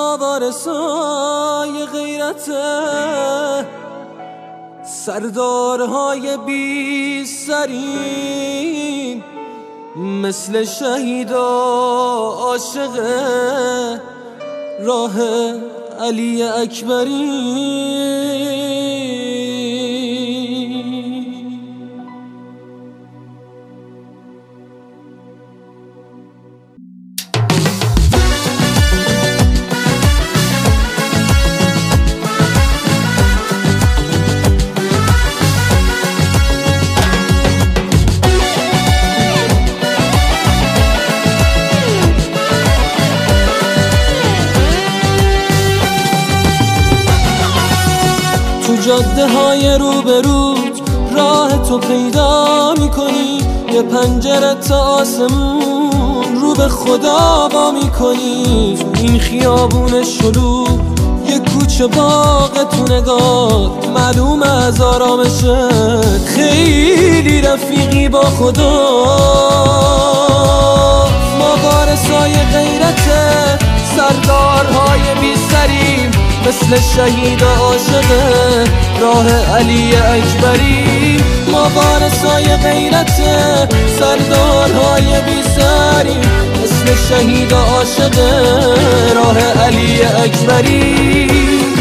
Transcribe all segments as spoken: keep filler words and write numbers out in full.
ما وارثای غیرته، سردارهای بی سریم، مثل شهیدا عاشق راه علی اکبری. جاده های روبروت راه تو پیدا میکنی، یه پنجره تا آسمون رو به خدا با میکنی. تو این خیابون شلوغ یه کوچه باغ تو نگاه، معلوم از آرامشت خیلی رفیقی با خدا. ما وارثای غیرته، سردارهای بی سریم، مثل شهید عاشق راه علی اکبری. ما وارثای غیرته، سردارهای بی سریم، مثل شهید عاشق راه علی اکبری.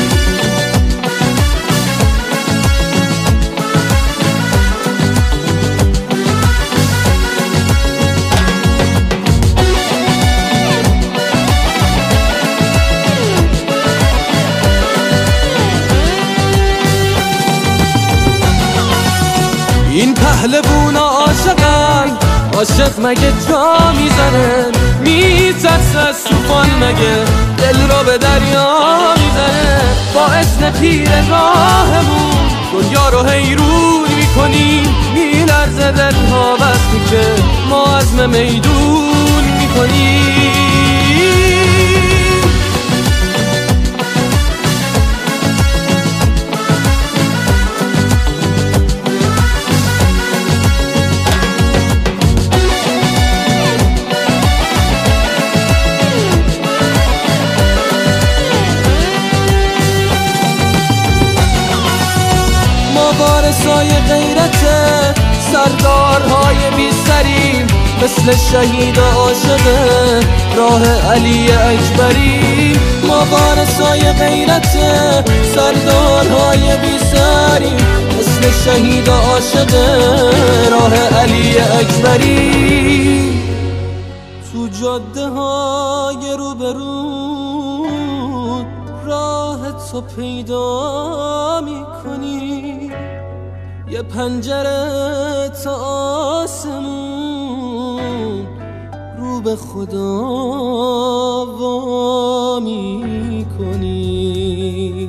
این پهلوونا عاشقن، عاشق مگه جا میزنن، میترسه از طوفان مگه دل رو به دریا میزنه. با اسم پیر راهمون دنیا رو حیرون میکنیم، میلرزه دلها وقتی که ما عزم میدون میکنیم. وارثای غیرته، سردارهای بی سریم، مثل شهید عاشق راه علی اکبری. ما وارثای غیرته، سردارهای بی سریم، مثل شهید عاشق راه علی اکبری. تو جاده های روبرو راه تو پیدا میکنی، یه پنجره تا آسمون رو به خدا وا میکنی.